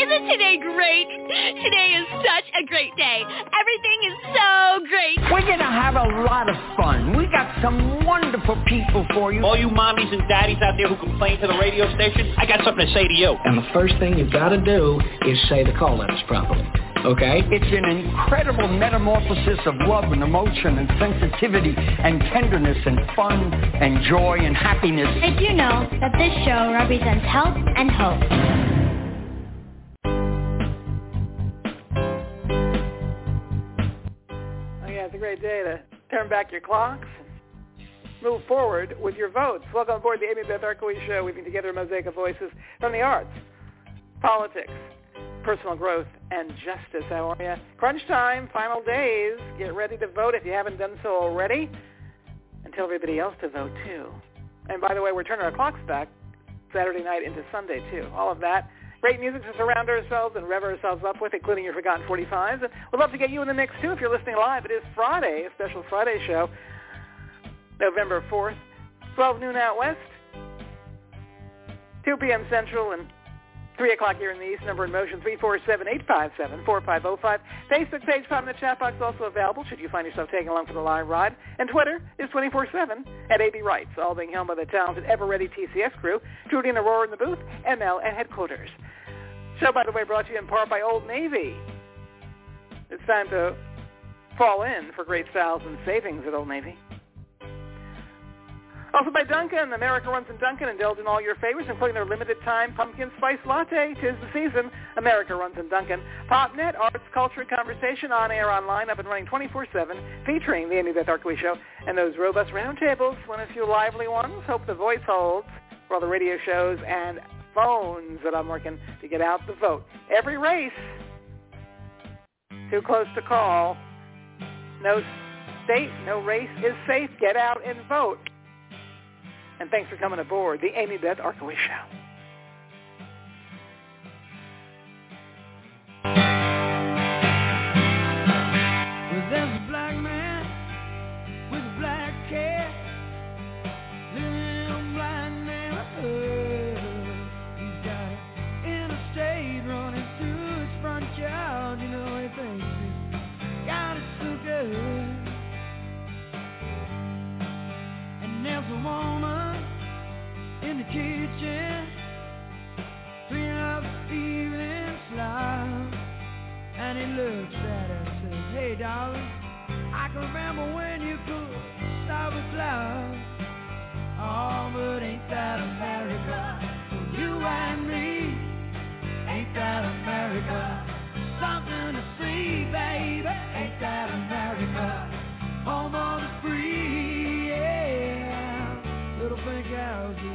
Isn't today great? Today is such a great day. Everything is so great. We're going to have a lot of fun. We got some wonderful people for you. All you mommies and daddies out there who complain to the radio station, I got something to say to you. And the first thing you've got to do is say the call letters properly. Okay? It's an incredible metamorphosis of love and emotion and sensitivity and tenderness and fun and joy and happiness. Did you know that this show represents health and hope? Oh yeah, it's a great day to turn back your clocks and move forward with your votes. Welcome aboard the Amy Beth Arkoe Show, weaving together a mosaic of voices from the arts, politics, personal growth, and justice. How are you? Crunch time, final days. Get ready to vote if you haven't done so already. And tell everybody else to vote, too. And by the way, we're turning our clocks back Saturday night into Sunday, too. All of that. Great music to surround ourselves and rev ourselves up with, including your Forgotten 45s. And we'd love to get you in the mix, too, if you're listening live. It is Friday, a special Friday show, November 4th, 12 noon out west, 2 p.m. Central, and 3 o'clock here in the East. Number in motion, 347-857-4505. Facebook page, pop in the chat box, also available should you find yourself taking along for the live ride. And Twitter is 24/7 at AB Rights, all being helmed by the talented, ever-ready TCS crew, Trudy and Aurora in the booth, ML at headquarters. Show, by the way, brought to you in part by Old Navy. It's time to fall in for great styles and savings at Old Navy. Also by Dunkin', America runs in Dunkin'. Indulge in all your favorites, including their limited-time pumpkin spice latte. 'Tis the season. America runs in Dunkin'. PopNet, arts, culture, and conversation, on air, online, up and running 24/7, featuring the Amy Beth Arkoe Show and those robust roundtables. One a few lively ones. Hope the voice holds for all the radio shows and phones that I'm working to get out the vote. Every race, too close to call. No state, no race is safe. Get out and vote. And thanks for coming aboard the Amy Beth Arkoe Show. Well, there's a black man with a black cat living in a blind neighborhood. He's got an interstate running through his front yard. You know, he thinks he's got it so good. And there's a woman in the kitchen, cleaning up the evening slop, and he looks at her and says, hey darling, I can remember when you could stop a cloud. Oh, but ain't that America, for you and me, ain't that America, something to see, baby, ain't that America, home of the free, yeah, little pink houses.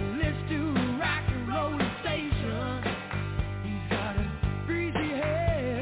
Rock and roll station. He's got a greasy head.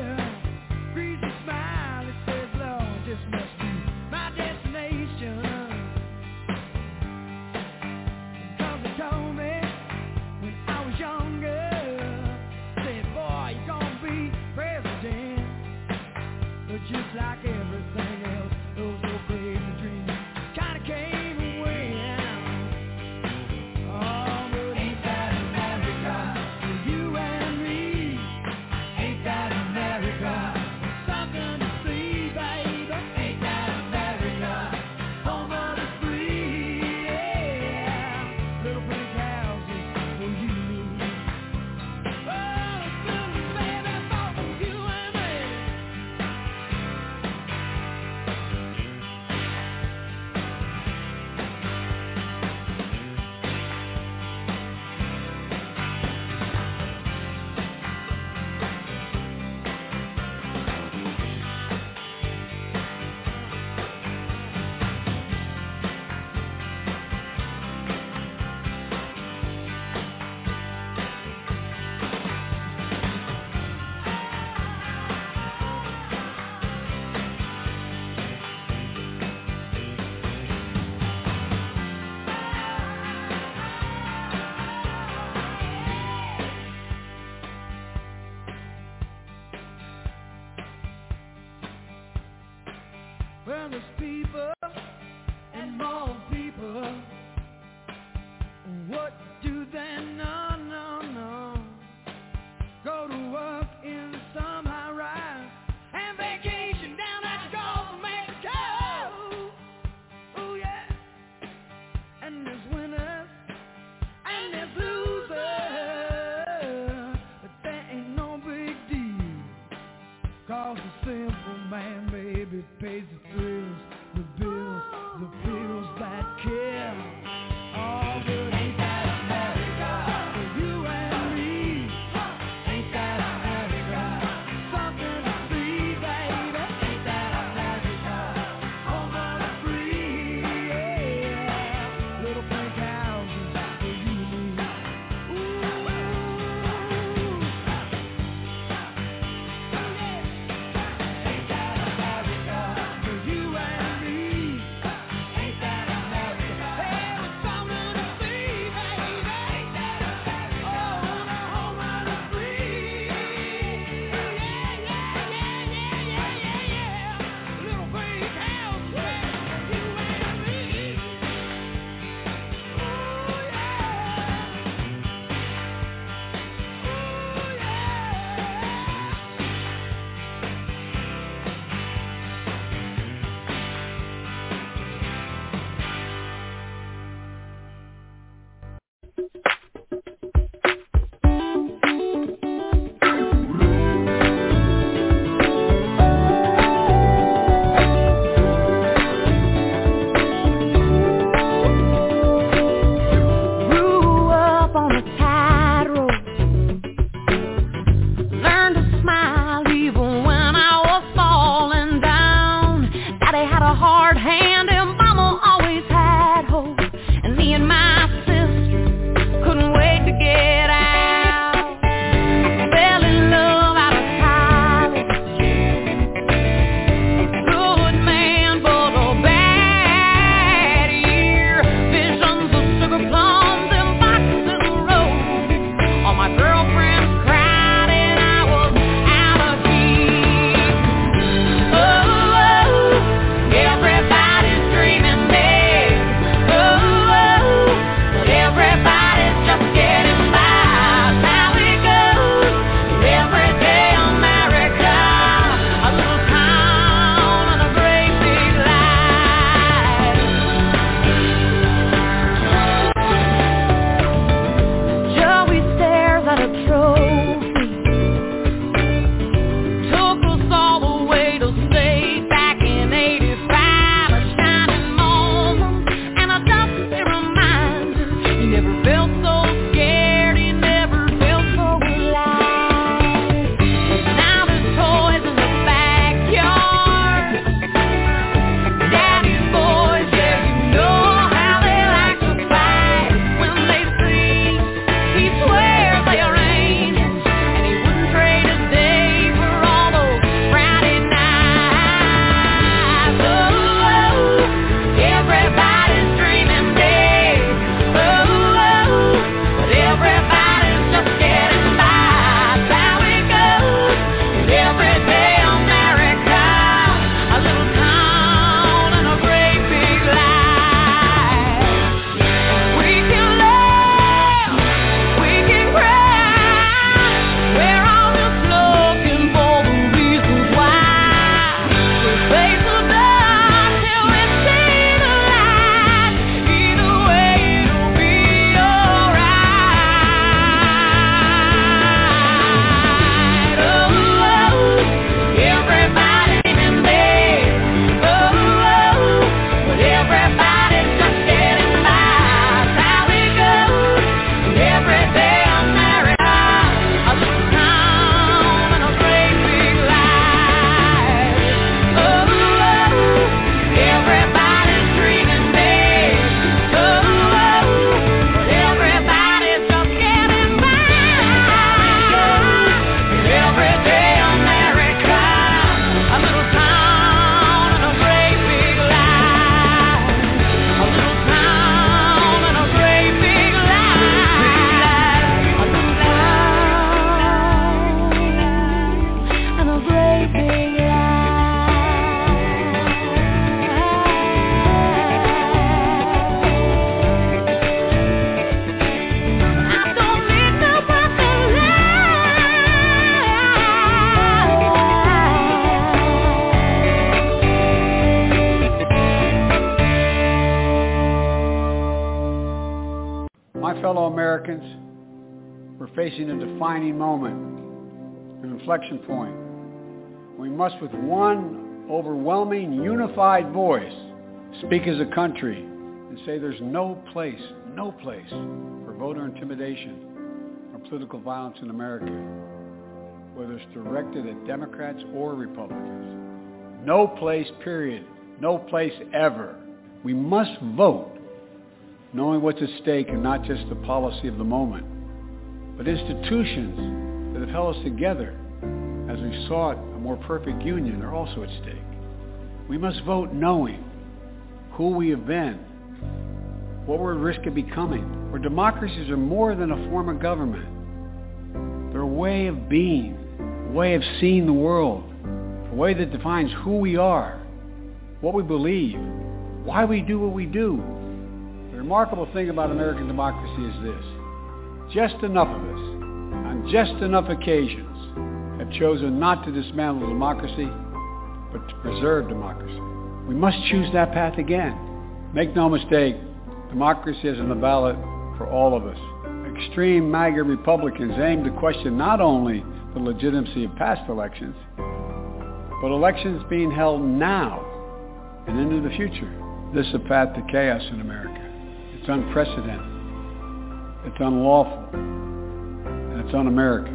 got a trophy. Took us all the way to stay back in 85. A shining moment and a dusty reminder. He never felt so scared, he never felt so alive. But now there's toys in the backyard. Daddy's boys, yeah, you know how they like to fight. When they sleep, he swears they are angels, and he wouldn't trade a day for all those Friday nights. Oh, everybody's dreaming big. Oh, but everybody's just getting by. That's how it goes in everyday America. A little town and a great big life. We can laugh, we can cry. We're all just looking for the reasons why. We'll face the dark till we see the light. Either way, it'll be alright. Oh, everybody's in bed. Oh, but everybody's just getting by. That's how it goes in everyday America. A little town and a great big life. Oh, everybody's dreaming big. Oh, but everybody's just getting by. In everyday America, a little town and a great big life. A little town and a great big life. A little town and a great big life. I don't need no perfect My fellow Americans, we're facing a defining moment, an inflection point. We must, with one overwhelming, unified voice, speak as a country and say there's no place for voter intimidation or political violence in America, whether it's directed at Democrats or Republicans. No place, period. No place ever. We must vote knowing what's at stake and not just the policy of the moment, but institutions that have held us together as we sought a more perfect union are also at stake. We must vote knowing who we have been, what we're at risk of becoming, where democracies are more than a form of government. They're a way of being, a way of seeing the world, a way that defines who we are, what we believe, why we do what we do. The remarkable thing about American democracy is this: just enough of us, on just enough occasions, have chosen not to dismantle democracy, but to preserve democracy. We must choose that path again. Make no mistake, democracy is on the ballot for all of us. Extreme MAGA Republicans aim to question not only the legitimacy of past elections, but elections being held now and into the future. This is a path to chaos in America. It's unprecedented, it's unlawful, and it's un-American.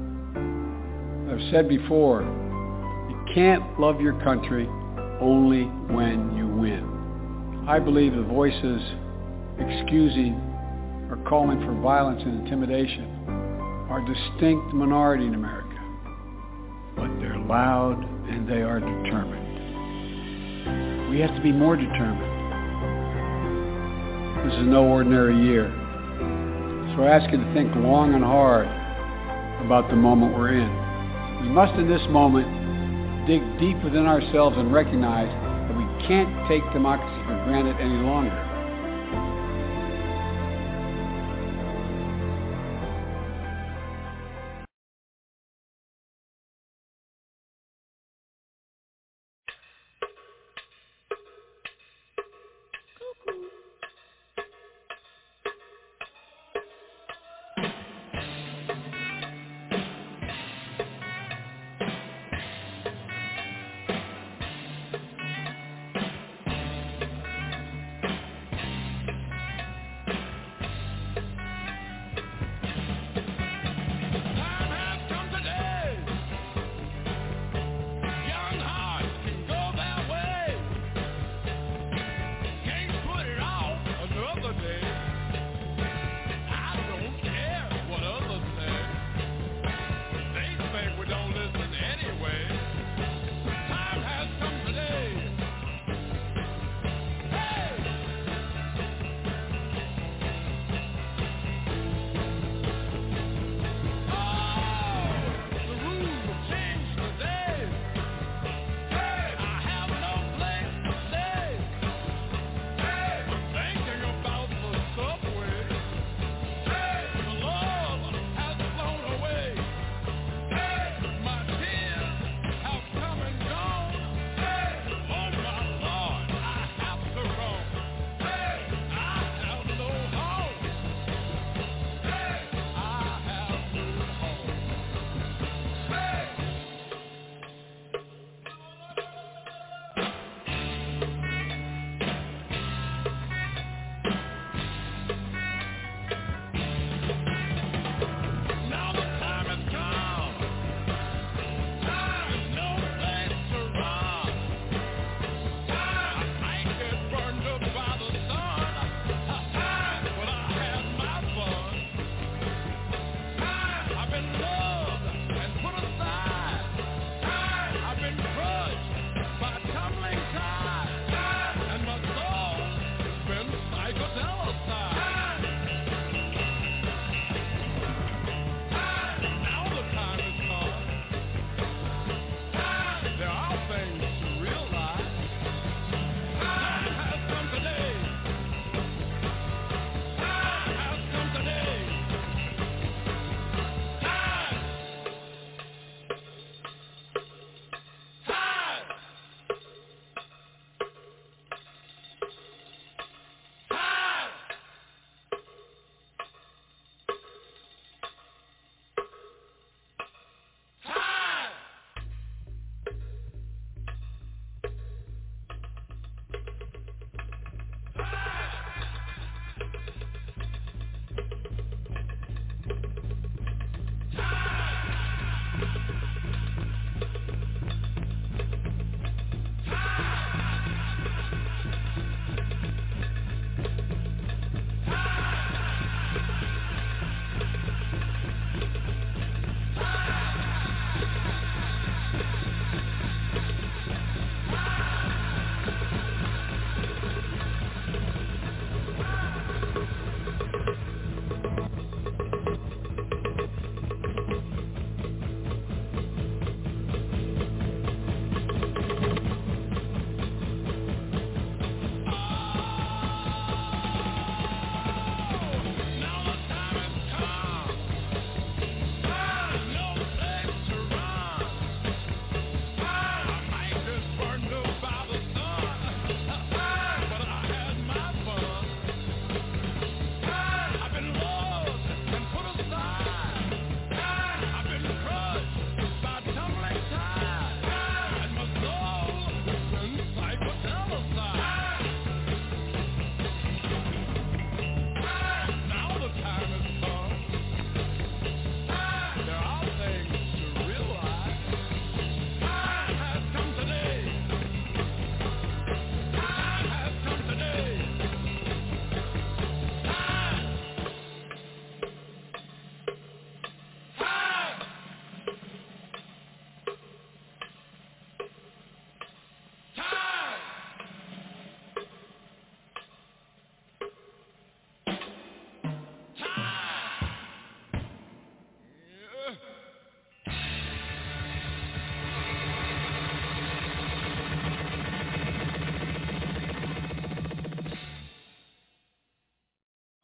I've said before, you can't love your country only when you win. I believe the voices excusing or calling for violence and intimidation are a distinct minority in America, but they're loud and they are determined. We have to be more determined. This is no ordinary year. So I ask you to think long and hard about the moment we're in. We must in this moment dig deep within ourselves and recognize that we can't take democracy for granted any longer.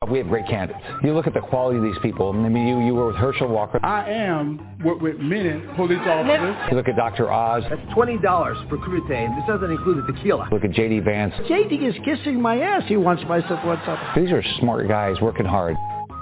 we have great candidates. You look at the quality of these people. I mean, you were with Herschel Walker. I am with many police officers. You look at Dr. Oz. That's $20 for Crutane. This doesn't include the tequila. Look at J.D. Vance. J.D. is kissing my ass. He wants my support. These are smart guys working hard.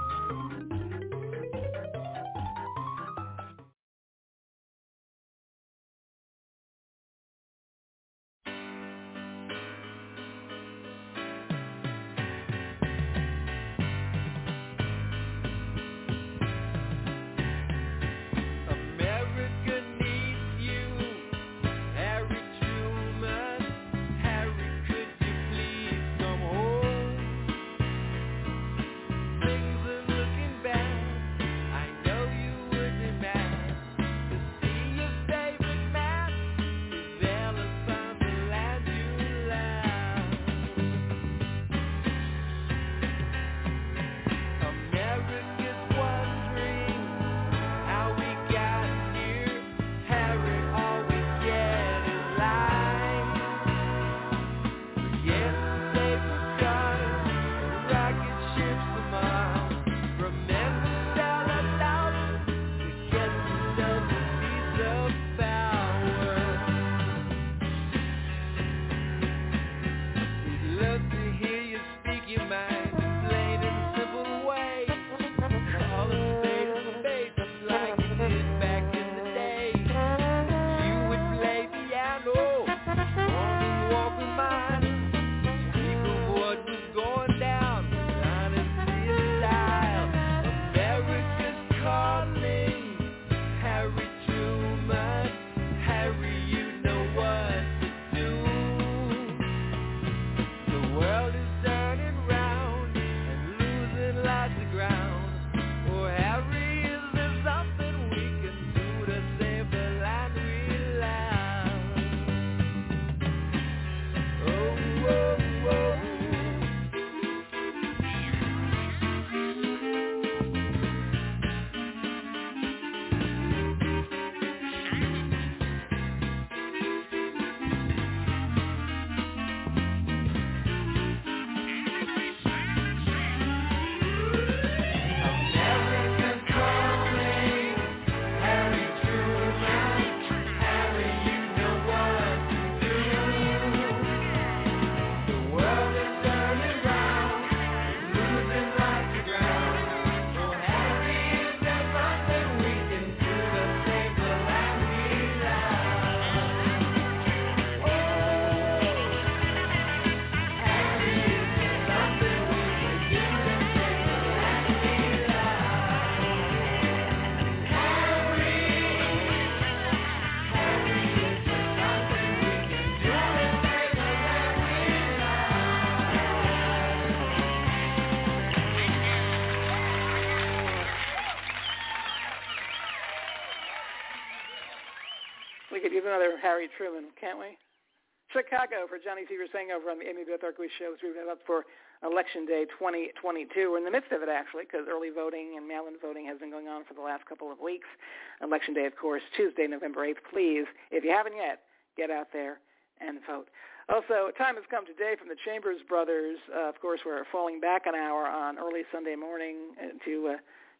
We could use another Harry Truman, can't we? Chicago for Johnny Seaver saying over on the Amy Beth Arkwright Show as we wrap up for Election Day 2022. We're in the midst of it, actually, because early voting and mail-in voting has been going on for the last couple of weeks. Election Day, of course, Tuesday, November 8th. Please, if you haven't yet, get out there and vote. Also, time has come today from the Chambers Brothers. Of course, we're falling back an hour on early Sunday morning to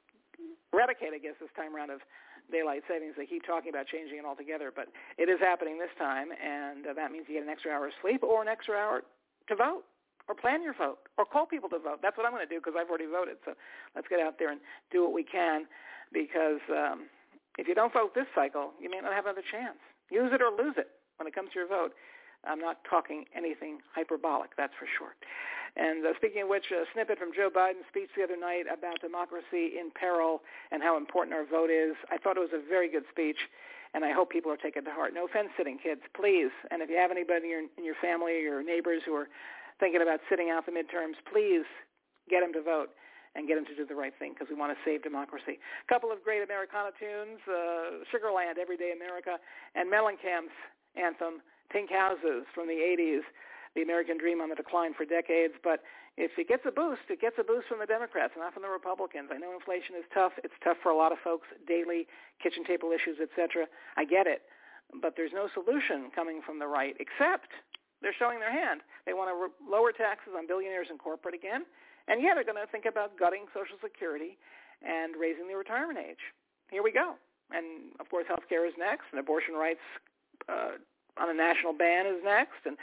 eradicate, I guess, this time around of daylight savings. They keep talking about changing it altogether, but it is happening this time, and that means you get an extra hour of sleep or an extra hour to vote or plan your vote or call people to vote. That's what I'm going to do because I've already voted, so let's get out there and do what we can because if you don't vote this cycle, you may not have another chance. Use it or lose it when it comes to your vote. I'm not talking anything hyperbolic, that's for sure. And speaking of which, a snippet from Joe Biden's speech the other night about democracy in peril and how important our vote is. I thought it was a very good speech, and I hope people are taking it to heart. No fence-sitting, kids, please. And if you have anybody in your family or your neighbors who are thinking about sitting out the midterms, please get them to vote and get them to do the right thing because we want to save democracy. A couple of great Americana tunes, Sugarland, Everyday America, and Mellencamp's anthem, Pink Houses from the 80s, the American dream on the decline for decades. But if it gets a boost, it gets a boost from the Democrats, not from the Republicans. I know inflation is tough. It's tough for a lot of folks, daily kitchen table issues, etc. I get it. But there's no solution coming from the right, except they're showing their hand. They want to lower taxes on billionaires and corporate again, And yeah, they're going to think about gutting Social Security and raising the retirement age. Here we go. And, of course, health care is next, and abortion rights on a national ban is next, and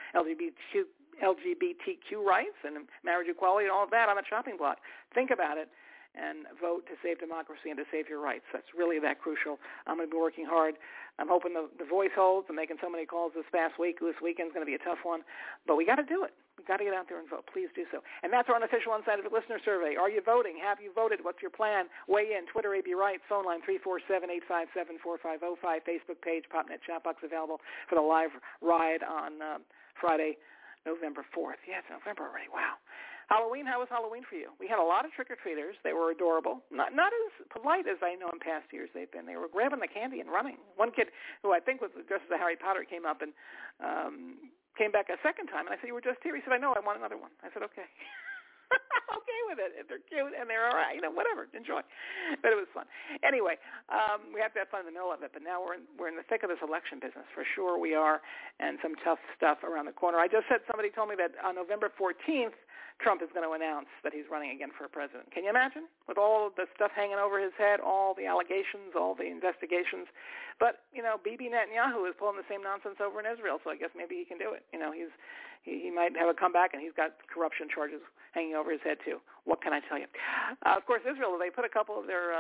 LGBTQ rights and marriage equality and all of that on the chopping block. Think about it and vote to save democracy and to save your rights. That's really that crucial. I'm going to be working hard. I'm hoping the voice holds. I'm making so many calls this past week. This weekend's going to be a tough one. But we got to do it. We've got to get out there and vote. Please do so. And that's our unofficial Unsighted Listener Survey. Are you voting? Have you voted? What's your plan? Weigh in. Twitter, AB Wright. Phone line 347-857-4505. Facebook page, PopNet chat box available for the live ride on Friday, November 4th. Yeah, it's November already. Wow. Halloween, how was Halloween for you? We had a lot of trick-or-treaters. They were adorable. Not as polite as I know in past years they've been. They were grabbing the candy and running. One kid, who I think was dressed as a Harry Potter, came up and came back a second time. And I said, you were just here? He said, I know, I want another one. I said, okay. Okay with it. If they're cute and they're all right, whatever, enjoy. But it was fun. Anyway, we have to have fun in the middle of it, but now we're in the thick of this election business. For sure we are, and some tough stuff around the corner. I just said somebody told me that on November 14th, Trump is going to announce that he's running again for president. Can you imagine? With all of the stuff hanging over his head, all the allegations, all the investigations. But, Bibi Netanyahu is pulling the same nonsense over in Israel, so I guess maybe he can do it. He might have a comeback, and he's got corruption charges hanging over his head, too. What can I tell you? Of course, Israel, they put a couple of their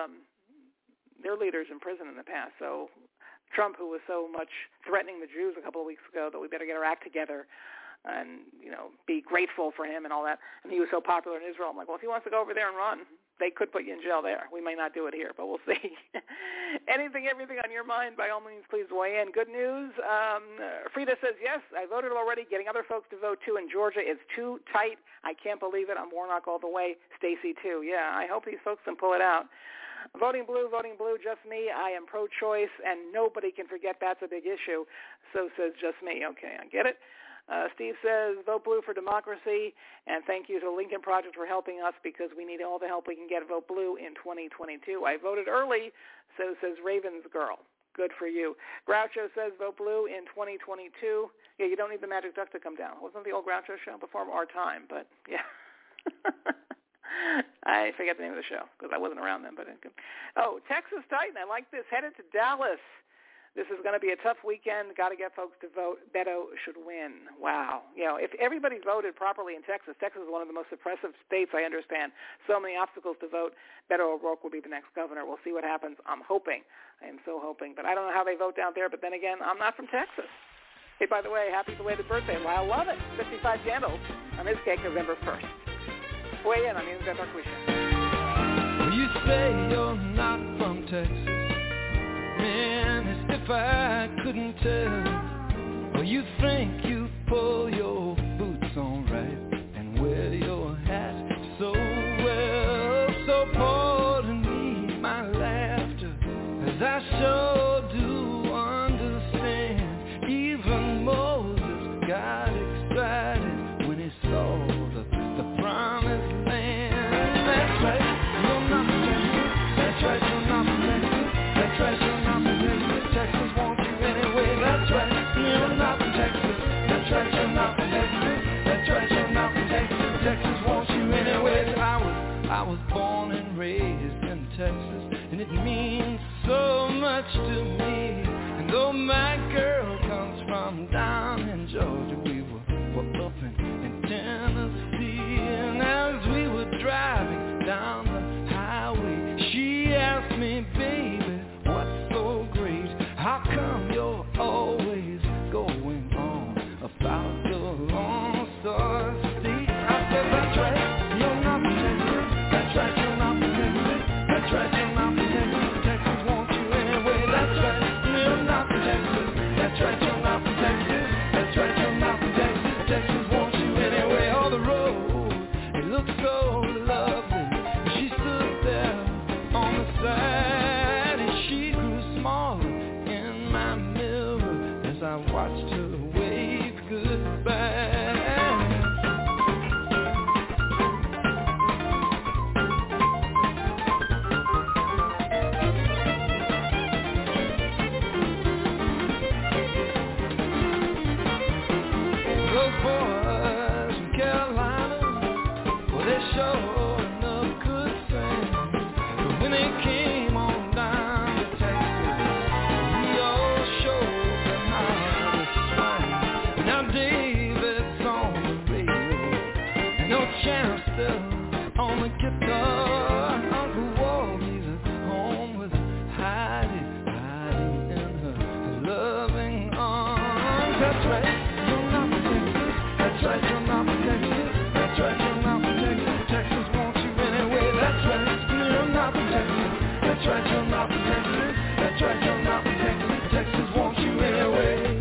leaders in prison in the past. So Trump, who was so much threatening the Jews a couple of weeks ago that we better get our act together and, be grateful for him and all that. And he was so popular in Israel. I'm like, well, if he wants to go over there and run, they could put you in jail there. We may not do it here, but we'll see. Everything on your mind, by all means, please weigh in. Good news. Frida says, yes, I voted already. Getting other folks to vote, too, in Georgia is too tight. I can't believe it. I'm Warnock all the way. Stacy, too. Yeah, I hope these folks can pull it out. Voting blue, just me. I am pro-choice, and nobody can forget that's a big issue. So says just me. Okay, I get it. Steve says, vote blue for democracy, and thank you to the Lincoln Project for helping us because we need all the help we can get. Vote blue in 2022. I voted early, so says Ravens Girl. Good for you. Groucho says, vote blue in 2022. Yeah, you don't need the magic duck to come down. Wasn't the old Groucho show before our time? But, yeah. I forget the name of the show because I wasn't around then. But Texas Titan. I like this. Headed to Dallas. This is going to be a tough weekend. Got to get folks to vote. Beto should win. Wow. If everybody voted properly in Texas, Texas is one of the most oppressive states, I understand. So many obstacles to vote. Beto O'Rourke will be the next governor. We'll see what happens. I'm hoping. I am so hoping. But I don't know how they vote down there. But then again, I'm not from Texas. Hey, by the way, happy belated birthday, Lyle Lovett. 55 candles on his cake November 1st. Weigh in on the Beth Arquette Show. Well, you say you're not from Texas. Man, as if I couldn't tell. Well, you think you pull your boots on right and wear your hat so well. So pardon me my laughter, as I sure do understand. Even Moses got excited when he saw the promised land. That's right, you're not from Texas. That's right, you're not from Texas. That's right, you're not from Texas. Texas wants you anyway. That's right, you're not from Texas. That's right, you're not from Texas. That's right, you're not from Texas. Texas wants you anyway. I was born and raised in Texas, and it means so much to me. And though my girl comes from down in Georgia, we were up in Tennessee. And as we were driving down the highway, she asked me, baby, what's so great? How come you're always going on about the Lone Star State? I said, that's right, you're not from Texas. That's right, you're not from Texas. That's right, you're not from Texas. Texas wants you anyway. That's right, That's right, you're not from Texas. That's right, you're not from Texas. Texas wants you anyway.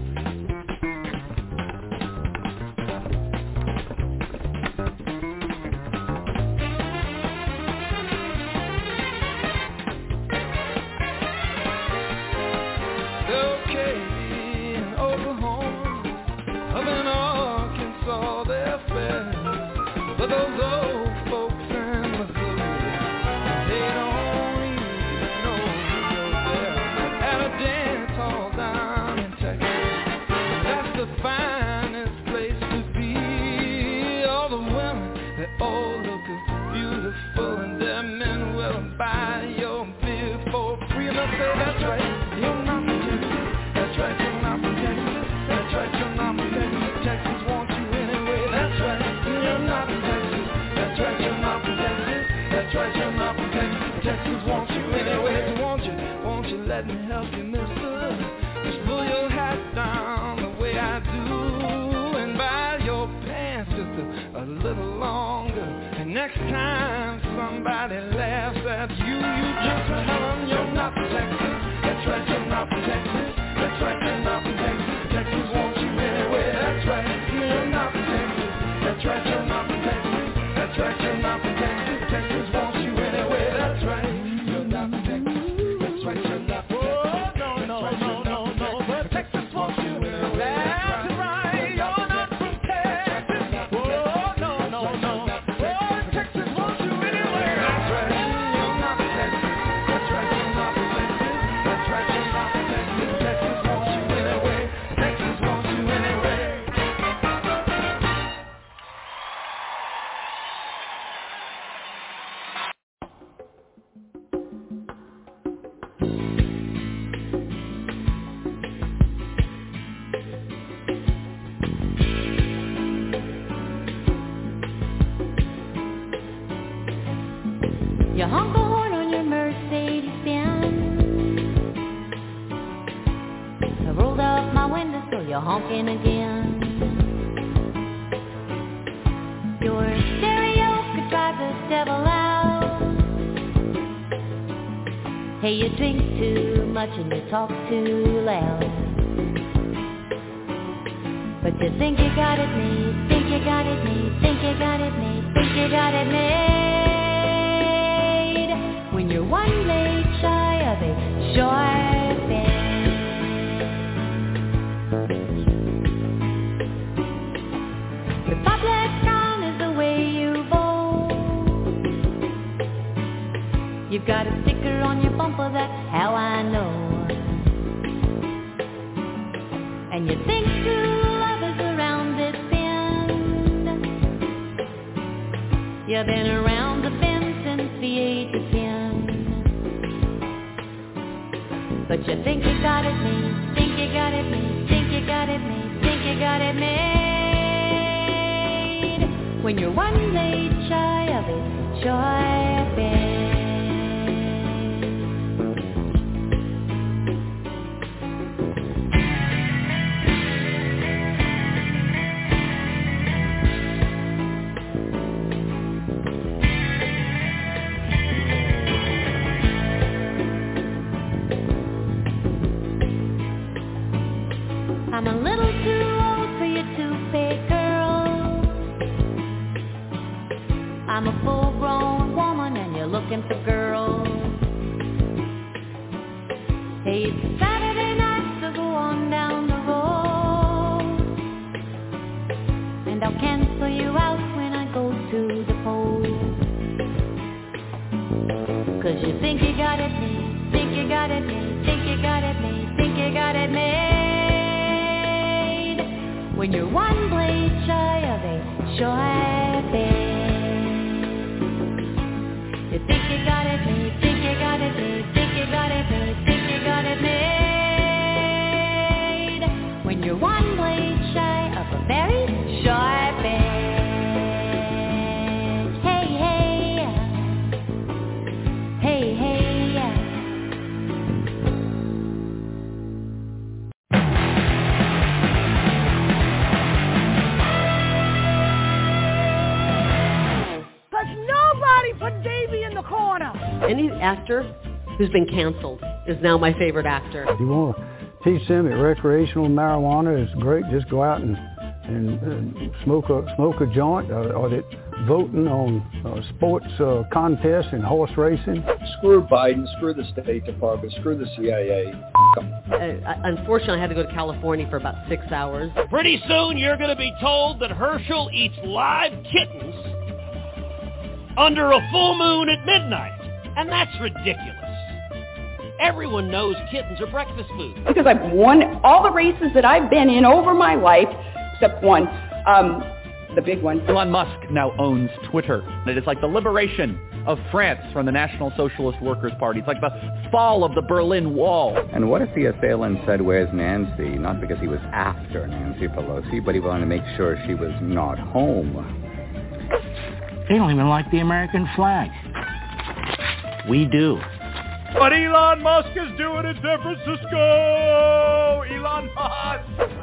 Let me help you, mister. Just pull your hat down the way I do and buy your pants just a little longer. And next time somebody laughs at you, you just tell them you're not from Texas. That's right, you're not from Texas. That's right, you're not from Texas. Texas wants you anyway. That's right, you're not from Texas. That's right, you're not from Texas. That's right, you're not from Texas. Texas wants you anyway. That's right, you're not from Texas. That's right, you're not. You honk a horn on your Mercedes-Benz. I rolled up my window so you're honking again. Your stereo could drive the devil out. Hey, you drink too much and you talk too loud. But you think you got it made, think you got it made, think you got it made, think you got it made. When you're one blade shy of a sharp end. Republican is the way you vote. You've got a sticker on your bumper, that's how I know. And you think true love is around this bend. You've been around the bend since the age of 10. But you think you got it made, think you got it made, think you got it made, think you got it made. When you're one blade shy of a sharp end. I'm a little too old for your two-pay girl. I'm a full-grown woman and you're looking for girls. Hey, it's Saturday night, so go on down the road. And I'll cancel you out when I go to the polls. 'Cause you think you got it made, think you got it made, think you got it made, think you got it made. When you're one blade shy of a sharp end. You think you got it made, think you got it made, think you got it made, think you got it made. When you're one blade shy of a very sharp edge. Hey, hey, hey, hey. Any actor who's been canceled, is now my favorite actor. You want to teach them that recreational marijuana is great, just go out and smoke a joint, or that voting on sports contests and horse racing. Screw Biden, screw the State Department, screw the CIA. Unfortunately, I had to go to California for about 6 hours. Pretty soon you're going to be told that Herschel eats live kittens under a full moon at midnight. And that's ridiculous. Everyone knows kittens are breakfast food. Because I've won all the races that I've been in over my life, except one, the big one. Elon Musk now owns Twitter. It is like the liberation of France from the National Socialist Workers' Party. It's like the fall of the Berlin Wall. And what if the assailant said, "Where's Nancy?" Not because he was after Nancy Pelosi, but he wanted to make sure she was not home. They don't even like the American flag. We do. What Elon Musk is doing in San Francisco! Elon Musk!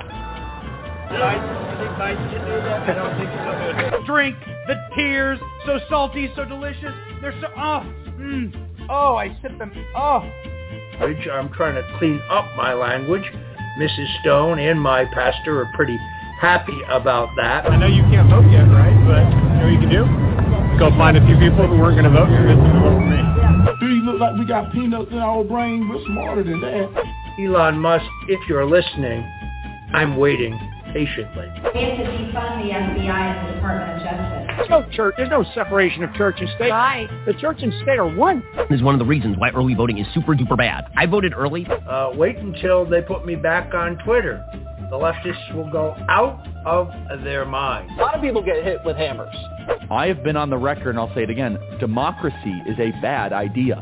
I don't think so. Drink the tears, so salty, so delicious. They're so, I sip them, I'm trying to clean up my language. Mrs. Stone and my pastor are pretty happy about that. I know you can't vote yet, right? But you know what you can do? Go find a few people who weren't going to vote and convince them to vote for me. Do you look like we got peanuts in our brain? We're smarter than that. Elon Musk, if you're listening, I'm waiting patiently. We have to defund the FBI and the Department of Justice. There's no church. There's no separation of church and state. Right. The church and state are one. This is one of the reasons why early voting is super duper bad. I voted early. Wait until they put me back on Twitter. The leftists will go out of their minds. A lot of people get hit with hammers. I have been on the record, and I'll say it again, democracy is a bad idea.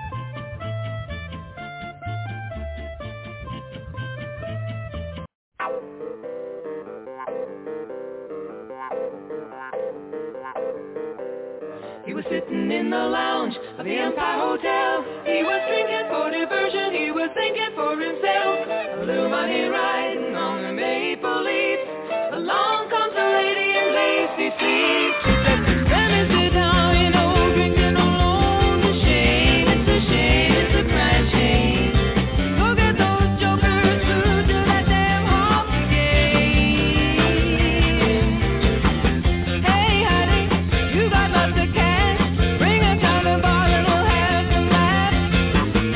He was sitting in the lounge of the Empire Hotel. He was drinking for diversion. He was thinking for himself. A blue money riding on a maple leaf. Along comes a lady in lacy sleeves. She said, "Let me sit down, you know, drinking alone. It's a shame, it's a shame, it's a crying shame. Go get those jokers who do that damn hockey game. Hey, honey, you got lots of cash. Bring a down the bar and we'll have some laughs.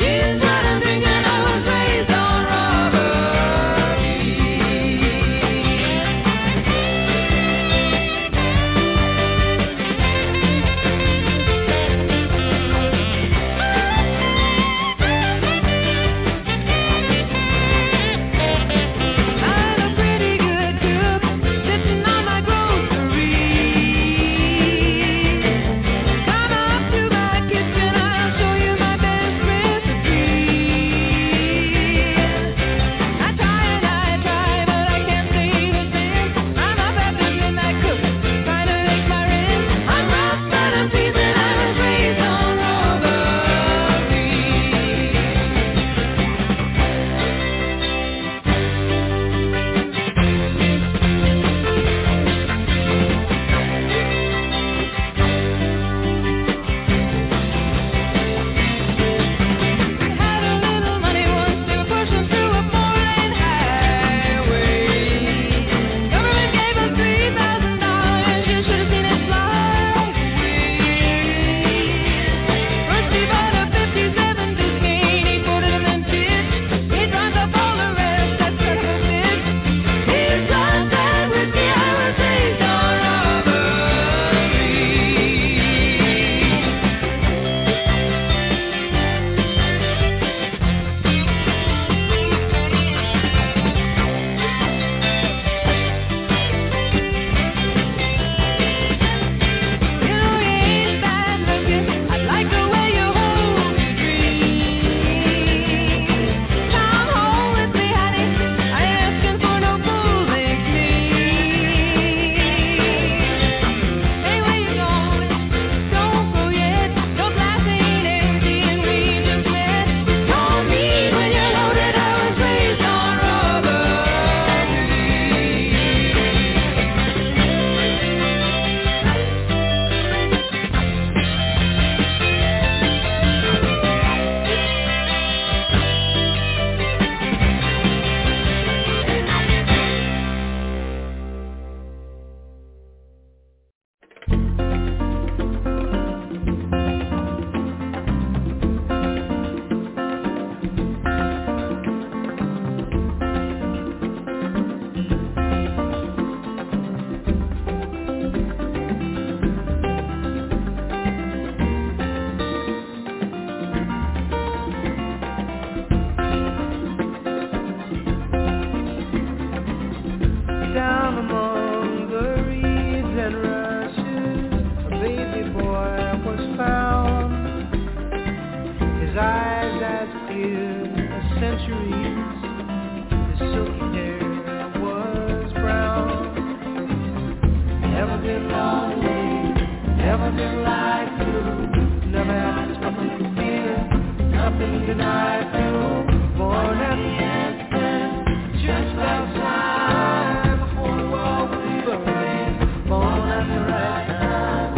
clear as centuries. His silky hair was brown. Never been lonely, never been lied to, never had nothing to fear, nothing denied to. Born at the instant, just outside, before the world was burning. Born at the right time.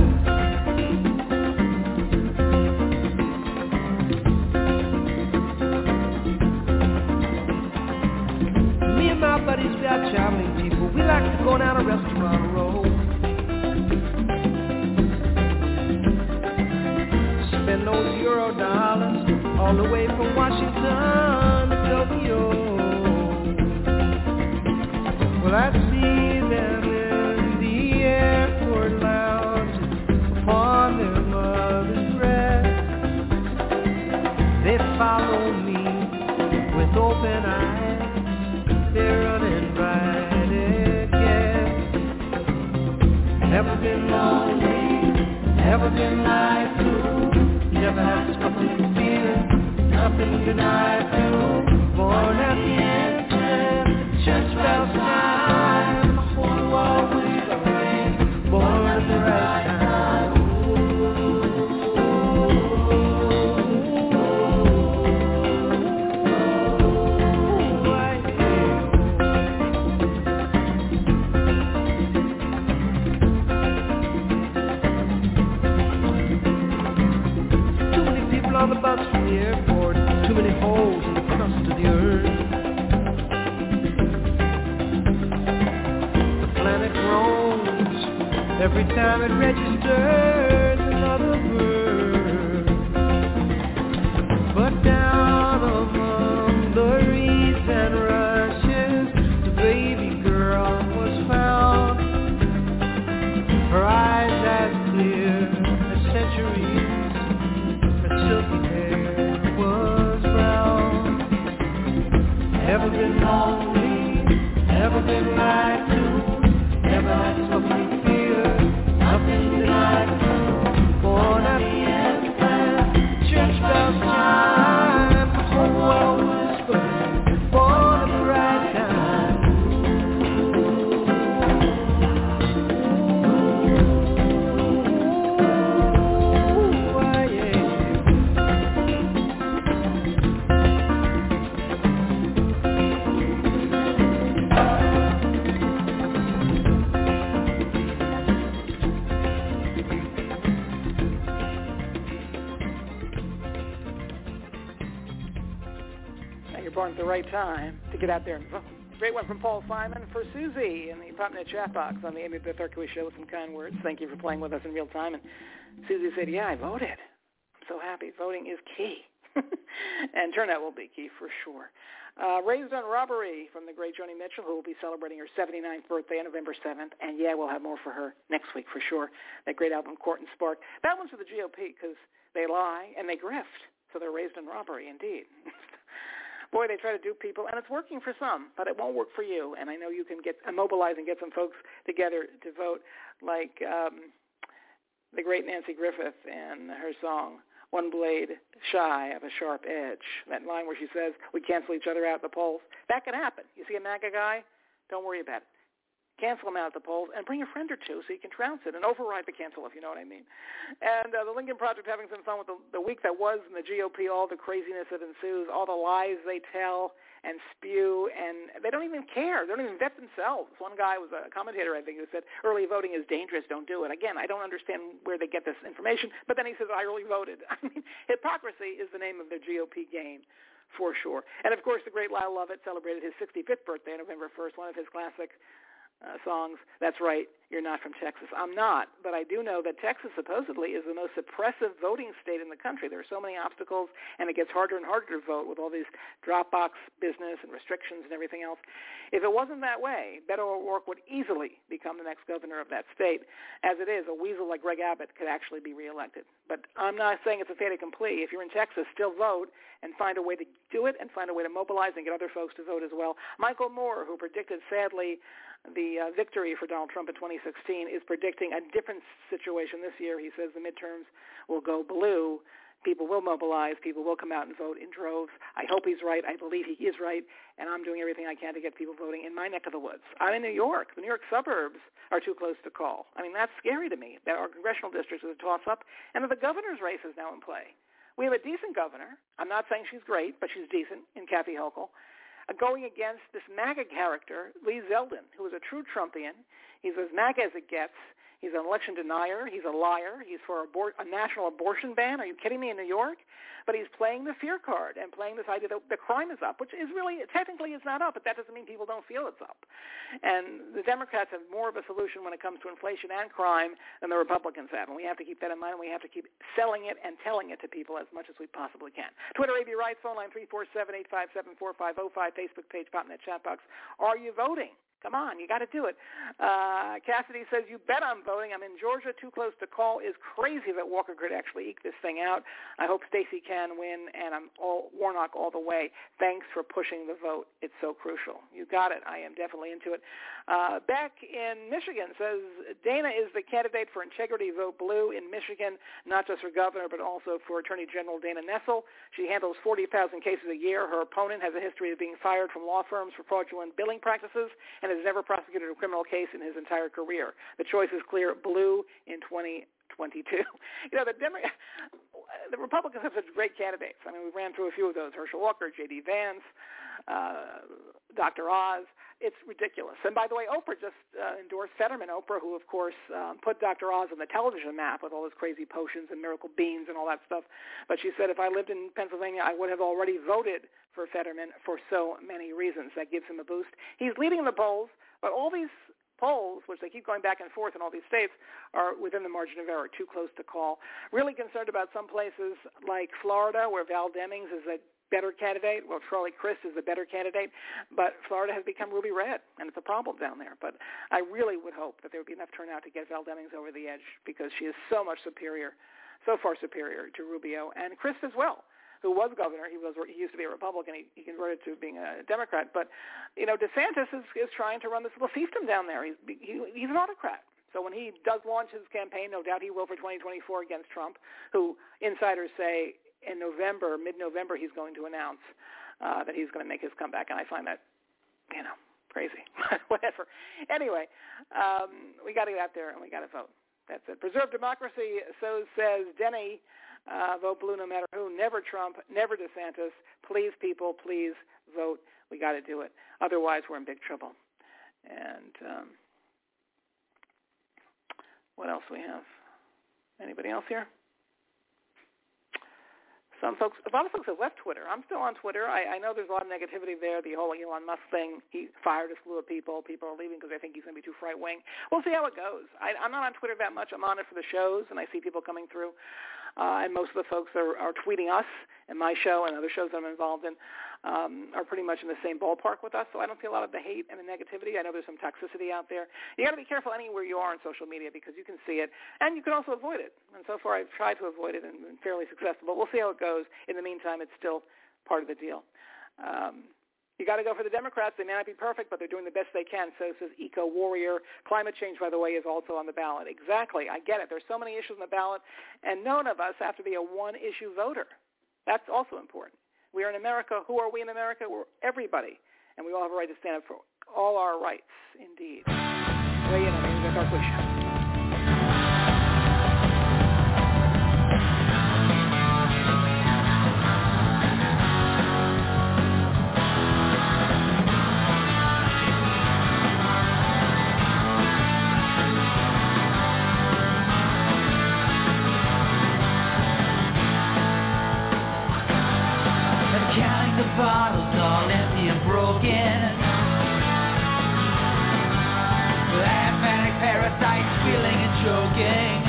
Me and my buddies, we are traveling people. We like to go down a restaurant road. Spend those euro dollars all the way from Washington to Tokyo. Well, I see them in the airport lounge upon their mother's breast. They follow me with open eyes. They're running right again. Never been lonely, never been lied to. Never had nothing to fear, nothing denied to. Born at the instant, just outside, the whole world was burning. Born at the right time. On the bus from the airport, too many holes in the crust of the earth. The planet groans every time it registers another bird. But down among the reeds and rushes, the baby girl was found. Her eyes as clear as centuries. Silky hair was brown. Never been lonely, never been lied to, never had something to fear, nothing denied to. Born at the instant, just about time, the whole world was burning. Born at the right time. Born at the right time to get out there and vote. Great one from Paul Simon for Susie in the Popnet chat box on the Amy Beth Erkowicz show with some kind words. Thank you for playing with us in real time. And Susie said, yeah, I voted. I'm so happy. Voting is key. And turnout will be key for sure. Raised on Robbery from the great Joni Mitchell, who will be celebrating her 79th birthday on November 7th. And yeah, we'll have more for her next week for sure. That great album, Court and Spark. That one's for the GOP because they lie and they grift. So they're raised on robbery, indeed. Boy, they try to dupe people, and it's working for some, but it won't work for you. And I know you can mobilize and get some folks together to vote, like the great Nancy Griffith and her song, One Blade Shy of a Sharp Edge. That line where she says, we cancel each other out at the polls. That can happen. You see a MAGA guy? Don't worry about it. Cancel him out at the polls and bring a friend or two so you can trounce it and override the cancel, if you know what I mean. And the Lincoln Project having some fun with the week that was in the GOP, all the craziness that ensues, all the lies they tell and spew, and they don't even care. They don't even vet themselves. One guy was a commentator, I think, who said early voting is dangerous, don't do it. Again, I don't understand where they get this information, but then he says, I early voted. I mean, hypocrisy is the name of the GOP game. For sure. And, of course, the great Lyle Lovett celebrated his 65th birthday on November 1st, one of his classic songs. That's right, you're not from Texas. I'm not, but I do know that Texas supposedly is the most suppressive voting state in the country. There are so many obstacles, and it gets harder and harder to vote with all these drop box business and restrictions and everything else. If it wasn't that way, Beto O'Rourke would easily become the next governor of that state. As it is, a weasel like Greg Abbott could actually be reelected. But I'm not saying it's a fait accompli. If you're in Texas, still vote and find a way to do it and find a way to mobilize and get other folks to vote as well. Michael Moore, who predicted, sadly, the victory for Donald Trump in 2016, is predicting a different situation this year. He says the midterms will go blue People will mobilize. People will come out and vote in droves. I hope he's right. I believe he is right, and I'm doing everything I can to get people voting in my neck of the woods. I'm in New York. The New York suburbs are too close to call. I mean, that's scary to me, that our congressional districts is a toss-up, and that the governor's race is now in play. We have a decent governor. I'm not saying she's great, but she's decent in Kathy Hochul. Going against this MAGA character, Lee Zeldin, who is a true Trumpian. He's as MAGA as it gets. He's an election denier. He's a liar. He's for a national abortion ban. Are you kidding me, in New York? But he's playing the fear card and playing this idea that the crime is up, which is really, technically is not up, but that doesn't mean people don't feel it's up. And the Democrats have more of a solution when it comes to inflation and crime than the Republicans have, and we have to keep that in mind, and we have to keep selling it and telling it to people as much as we possibly can. Twitter, AB Right, phone line 347-857-4505, Facebook page, .net chat box. Are you voting? Come on, you got to do it. Cassidy says, you bet I'm voting. I'm in Georgia. Too close to call. Is crazy that Walker could actually eke this thing out. I hope Stacey can win, and I'm Warnock all the way. Thanks for pushing the vote. It's so crucial. You got it. I am definitely into it. Beck in Michigan says, Dana is the candidate for Integrity Vote Blue in Michigan, not just for governor, but also for Attorney General Dana Nessel. She handles 40,000 cases a year. Her opponent has a history of being fired from law firms for fraudulent billing practices and has never prosecuted a criminal case in his entire career. The choice is clear, blue in 2022. You know, the Republicans have such great candidates. I mean, we ran through a few of those, Herschel Walker, J.D. Vance, Dr. Oz. It's ridiculous. And by the way, Oprah just endorsed Fetterman. Oprah, who, of course, put Dr. Oz on the television map with all his crazy potions and miracle beans and all that stuff. But she said, if I lived in Pennsylvania, I would have already voted for Fetterman for so many reasons. That gives him a boost. He's leading the polls, but all these polls, which they keep going back and forth in all these states, are within the margin of error, too close to call. Really concerned about some places like Florida, where Val Demings is a better candidate. Well, Charlie Crist is a better candidate, but Florida has become ruby red, and it's a problem down there. But I really would hope that there would be enough turnout to get Val Demings over the edge, because she is so much superior, so far superior to Rubio, and Crist as well, who was governor. He used to be a Republican. He converted to being a Democrat. But, you know, DeSantis is trying to run this little fiefdom down there. He's an autocrat. So when he does launch his campaign, no doubt he will for 2024 against Trump, who insiders say in November, mid-November, he's going to announce that he's going to make his comeback. And I find that, you know, crazy. Whatever. Anyway, we got to get out there and we got to vote. That's it. Preserve democracy, so says Denny. Vote blue no matter who. Never Trump. Never DeSantis. Please, people, please vote. We got to do it. Otherwise, we're in big trouble. And what else do we have? Anybody else here? A lot of folks have left Twitter. I'm still on Twitter. I know there's a lot of negativity there. The whole Elon Musk thing, he fired a slew of people. People are leaving because they think he's going to be too right-wing. We'll see how it goes. I'm not on Twitter that much. I'm on it for the shows, and I see people coming through. And most of the folks are tweeting us and my show and other shows that I'm involved in are pretty much in the same ballpark with us. So I don't see a lot of the hate and the negativity. I know there's some toxicity out there. You got to be careful anywhere you are on social media, because you can see it, and you can also avoid it. And so far I've tried to avoid it and been fairly successful. But we'll see how it goes. In the meantime, it's still part of the deal. You got to go for the Democrats. They may not be perfect, but they're doing the best they can. So says Eco Warrior. Climate change, by the way, is also on the ballot. Exactly. I get it. There's so many issues on the ballot, and none of us have to be a one-issue voter. That's also important. We are in America. Who are we in America? We're everybody, and we all have a right to stand up for all our rights, indeed. Weigh in on the Amy Beth Harkley Show. The bottles all empty and broken. Asthmatic parasites squealing and choking.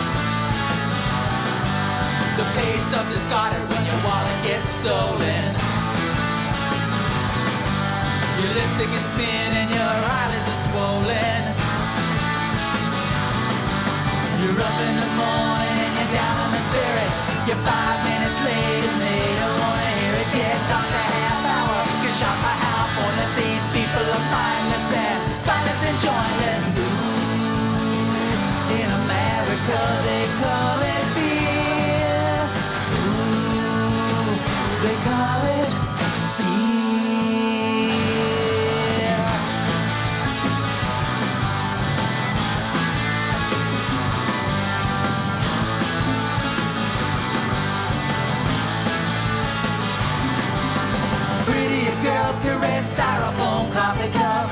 The face of discarded when your wallet gets stolen. Your lipstick is thin and your eyelids are swollen. You're up in the morning and you're down in the spirit. You're 5 minutes late and they don't want to hear it. Get on the half hour, get shot by half. One of these people are mindless and violence and joyless. Ooh, in America they call it fear. love, puree, styrofoam, coffee cup.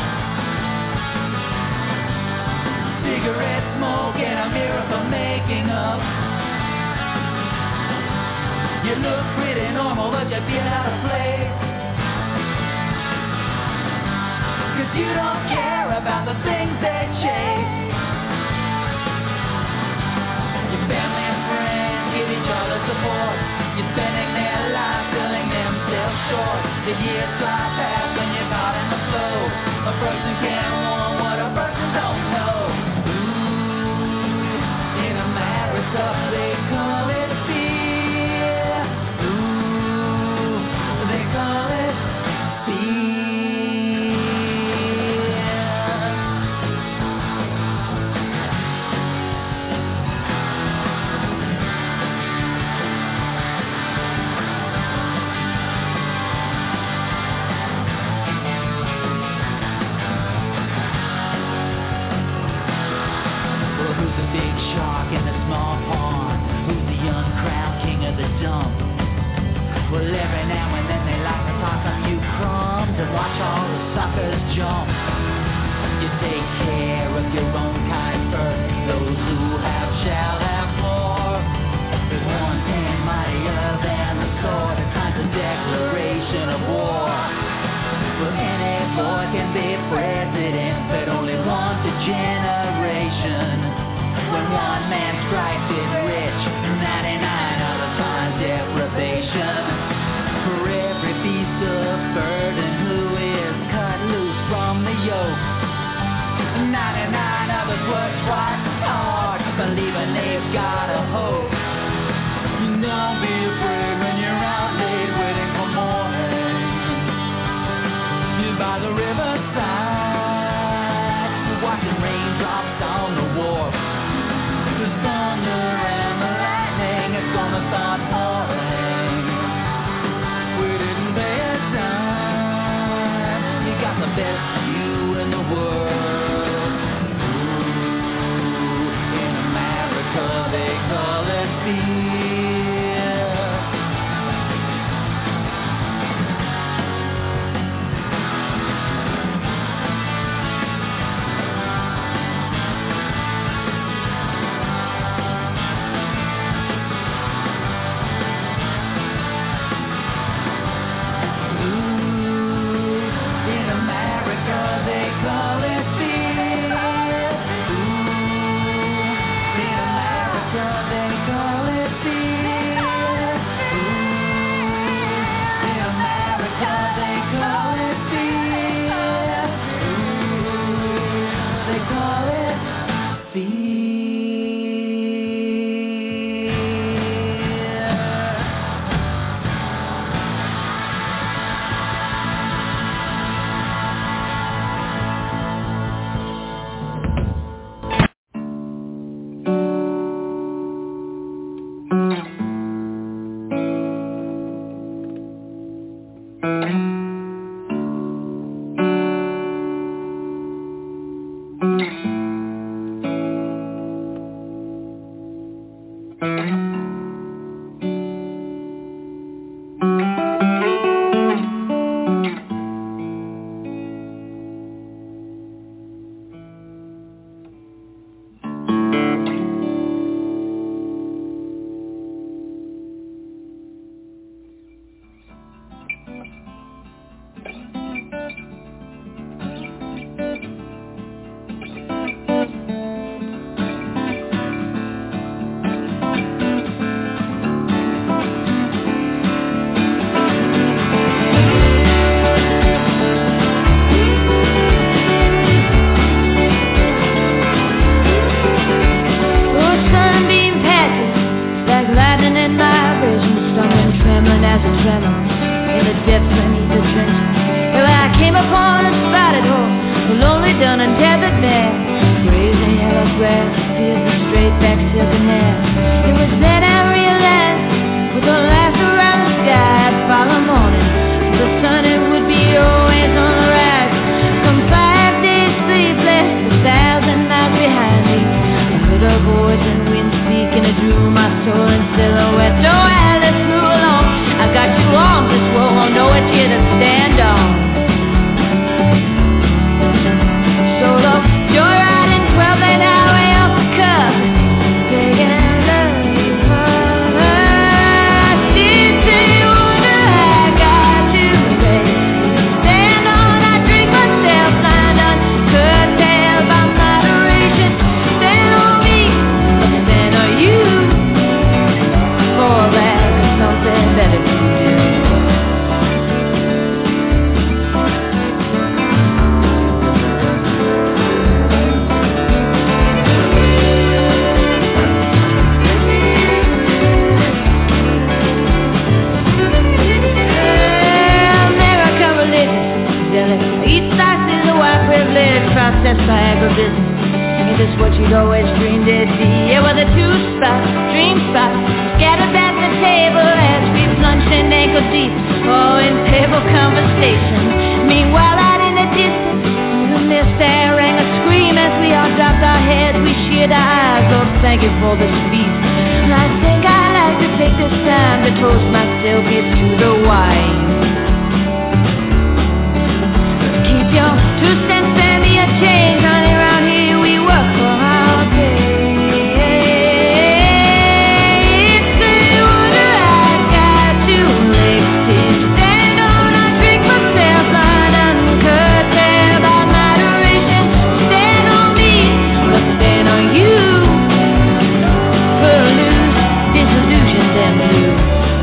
Cigarette smoke and a mirror for making up. You look pretty normal, but you feel out of place. 'Cause you don't care about the things they chase. Your family and friends give each other support. You're spending their lives selling themselves short. The years fly past when you're caught in the flow. A person can't want what a person don't know. Ooh, in America they call it fear. Ooh, they call it fear. Well, every now and then they like to toss a few crumbs and watch all the suckers jump. You take care of your own kind first. Those who have shall have more. There's one thing mightier than the sword. It's time the declaration of war. Well, any boy can be president, but only once a generation. When one man strikes it rich, 99 other times deprivation. For every beast of burden who is cut loose from the yoke, 99 others work twice as hard, believing they've got a hope. Don't be afraid when you're out late waiting for morning. You're by the riverside, watching raindrops on the wharf. The thunder and the lightning is gonna start pouring. We didn't pay attention. You got the best view in the world. Ooh, in America they call it fear. Silhouette, no Alice, move along. I've got you on this roll, I know what you for business. Ain't this what you'd always dreamed it'd be? Yeah, well, the two-spot, dream spot, scattered at the table as we plunged in ankle deep, oh, in table conversation. Meanwhile, out in the distance, through the mist there rang a scream as we all dropped our heads, we sheared our eyes. Oh, thank you for this feast. And I think I'd like to take this time to toast myself here to the wine. Keep your 2 cents and be a change, honey. Around here we work for our pay. It's the order I got to Lexi. Stand on, I drink myself, line uncurtailed by moderation. Stand on me, but stand on you. For loose, disillusioned and blue.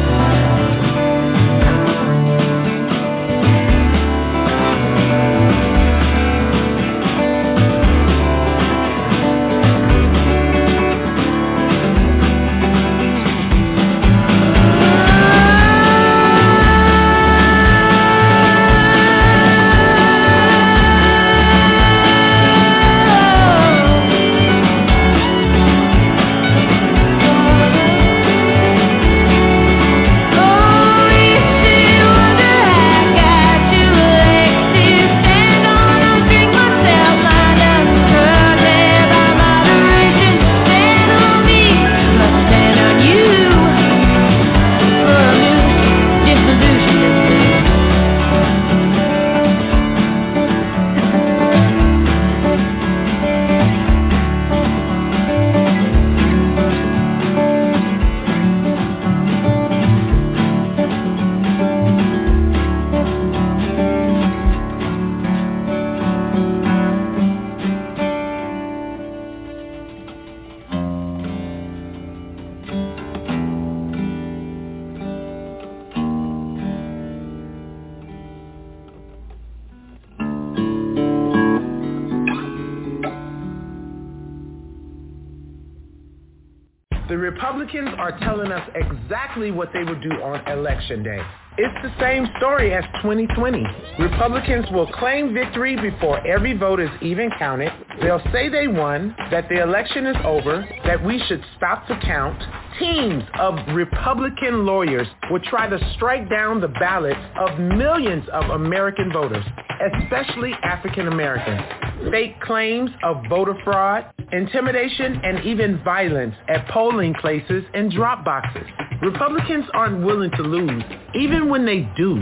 The Republicans are telling us exactly what they will do on Election Day. It's the same story as 2020. Republicans will claim victory before every vote is even counted. They'll say they won, that the election is over, that we should stop the count. Teams of Republican lawyers will try to strike down the ballots of millions of American voters, especially African Americans. Fake claims of voter fraud, intimidation, and even violence at polling places and drop boxes. Republicans aren't willing to lose, even when they do.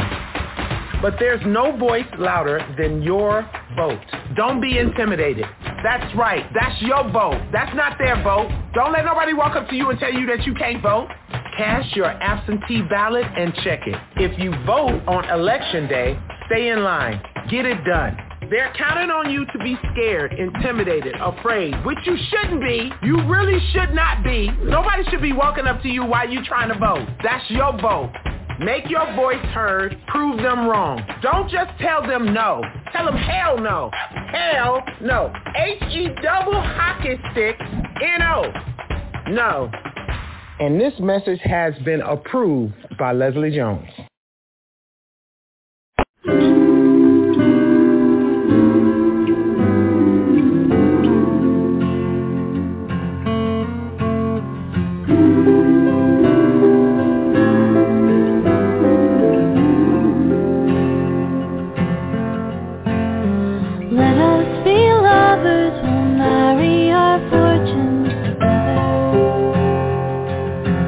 But there's no voice louder than your vote. Don't be intimidated. That's right. That's your vote. That's not their vote. Don't let nobody walk up to you and tell you that you can't vote. Cast your absentee ballot and check it. If you vote on Election Day, stay in line. Get it done. They're counting on you to be scared, intimidated, afraid, which you shouldn't be. You really should not be. Nobody should be walking up to you while you're trying to vote. That's your vote. Make your voice heard. Prove them wrong. Don't just tell them no. Tell them hell no. Hell no. H-E double hockey stick N-O. No. And this message has been approved by Leslie Jones.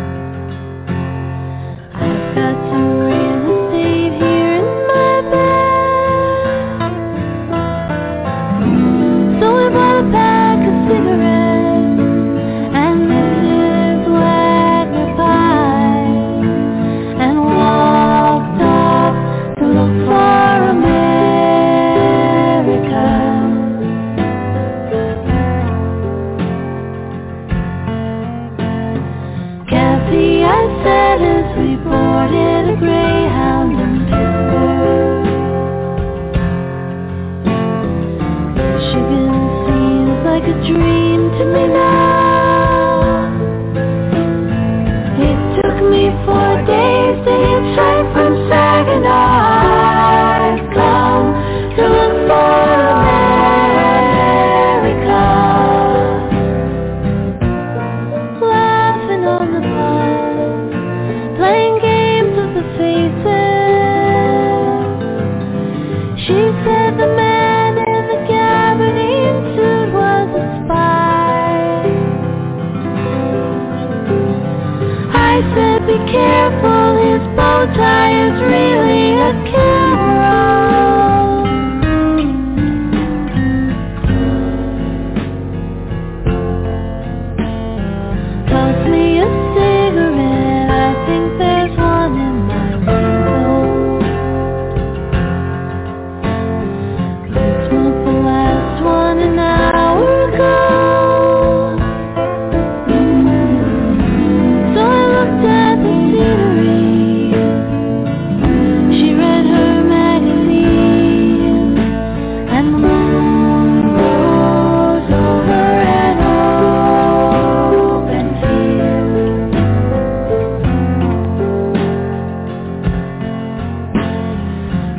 Got some real estate here in my bag.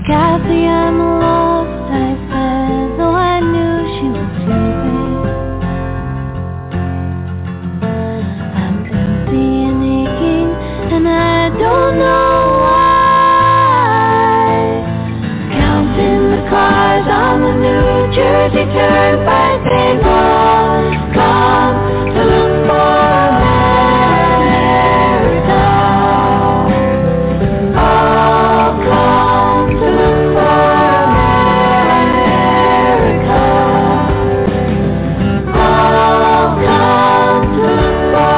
Kathy, I'm lost, I said, though I knew she was sleeping. I'm empty and aching, and I don't know why. Counting the cars on the New Jersey Turnpike, they've all come to look for America. All come to look for America. All come to look for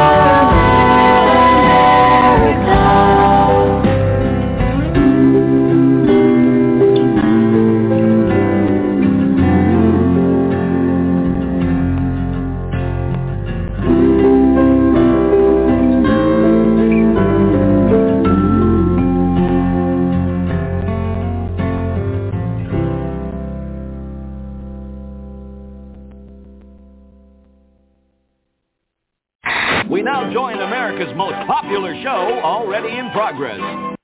We now join America's most popular show, already in progress.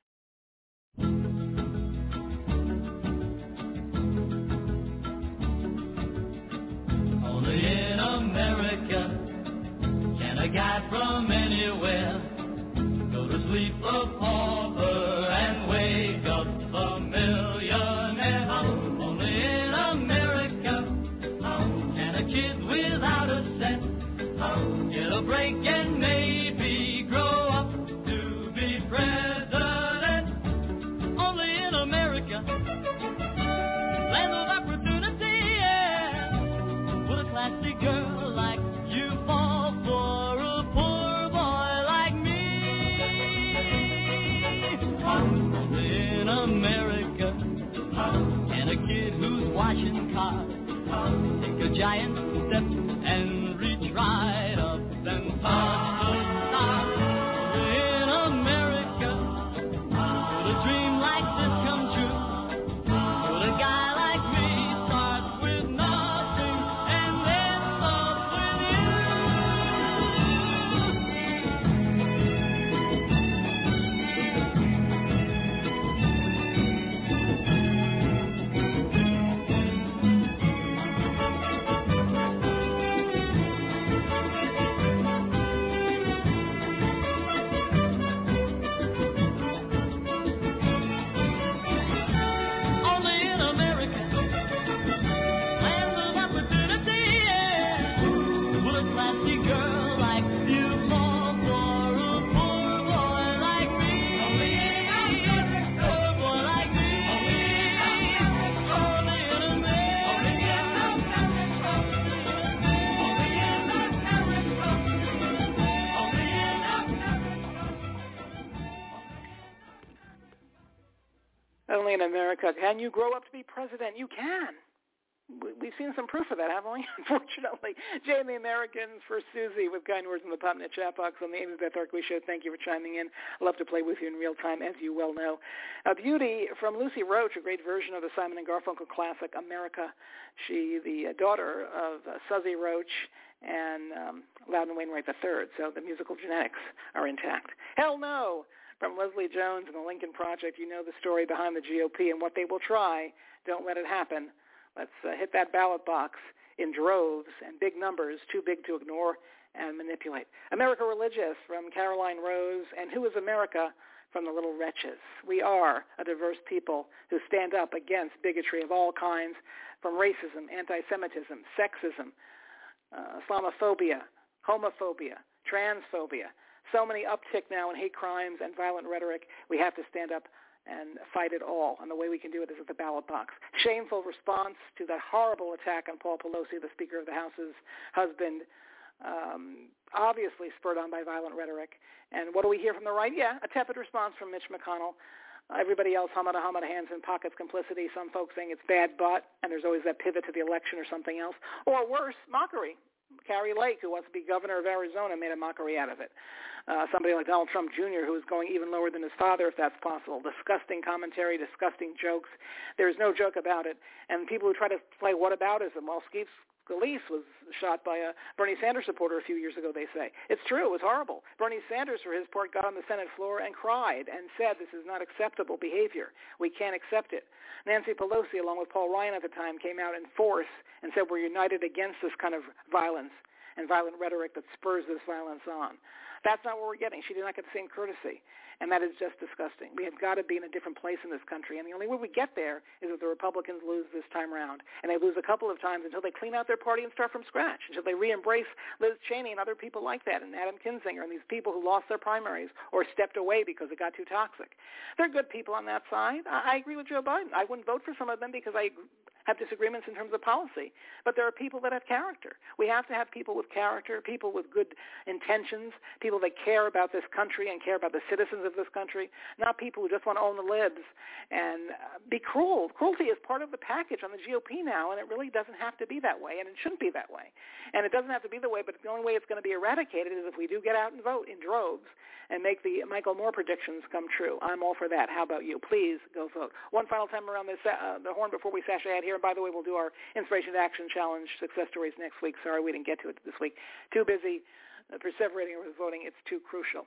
Only in America can a guy from anywhere go to sleep a pauper and wake up a millionaire. Only in America can a kid without a cent get a break and maybe grow up to be president. Only in America, land of opportunity, yeah. Would a classy girl like you fall for a poor boy like me? Only in America can a kid who's washing cars take a giant step and reach right up and touch the stars. In America, could a dream like this come true? Could a guy like me start with nothing and end up with Only in America. Can you grow up to be president? You can. We've seen some proof of that, haven't we? Unfortunately. Jay and the Americans for Susie with kind words in the Popnet chat box on the Amy Beth Arkway Show. Thank you for chiming in. I love to play with you in real time, as you well know. A beauty from Lucy Roach, a great version of the Simon & Garfunkel classic, America. She, the daughter of Suzy Roach and Loudon Wainwright III, so the musical genetics are intact. Hell No! From Leslie Jones and the Lincoln Project. You know the story behind the GOP and what they will try. Don't let it happen. Let's hit that ballot box in droves and big numbers, too big to ignore and manipulate. America Religious from Caroline Rose, and Who is America from the Little Wretches. We are a diverse people who stand up against bigotry of all kinds, from racism, anti-Semitism, sexism, Islamophobia, homophobia, transphobia. So many uptick now in hate crimes and violent rhetoric. We have to stand up and fight it all. And the way we can do it is at the ballot box. Shameful response to that horrible attack on Paul Pelosi, the Speaker of the House's husband, obviously spurred on by violent rhetoric. And what do we hear from the right? Yeah, a tepid response from Mitch McConnell. Everybody else, hamada, hands in pockets complicity. Some folks saying it's bad but, and there's always that pivot to the election or something else. Or worse, mockery. Carrie Lake, who wants to be governor of Arizona, made a mockery out of it. Somebody like Donald Trump Jr., who is going even lower than his father, if that's possible. Disgusting commentary, disgusting jokes. There's no joke about it. And people who try to play whataboutism, well, Skeets Scalise was shot by a Bernie Sanders supporter a few years ago, they say. It's true. It was horrible. Bernie Sanders, for his part, got on the Senate floor and cried and said this is not acceptable behavior. We can't accept it. Nancy Pelosi, along with Paul Ryan at the time, came out in force and said we're united against this kind of violence and violent rhetoric that spurs this violence on. That's not what we're getting. She did not get the same courtesy, and that is just disgusting. We have got to be in a different place in this country, and the only way we get there is if the Republicans lose this time around, and they lose a couple of times until they clean out their party and start from scratch, until they re-embrace Liz Cheney and other people like that, and Adam Kinzinger and these people who lost their primaries or stepped away because it got too toxic. They're good people on that side. I agree with Joe Biden. I wouldn't vote for some of them because I have disagreements in terms of policy, but there are people that have character. We have to have people with character, people with good intentions, people that care about this country and care about the citizens of this country, not people who just want to own the libs and be cruel. Cruelty is part of the package on the GOP now, and it really doesn't have to be that way, and it shouldn't be that way. And it doesn't have to be that way, but the only way it's going to be eradicated is if we do get out and vote in droves and make the Michael Moore predictions come true. I'm all for that. How about you? Please go vote. One final time around the horn before we sashay out here. And by the way, we'll do our Inspiration to Action Challenge success stories next week. Sorry we didn't get to it this week. Too busy perseverating with voting. It's too crucial.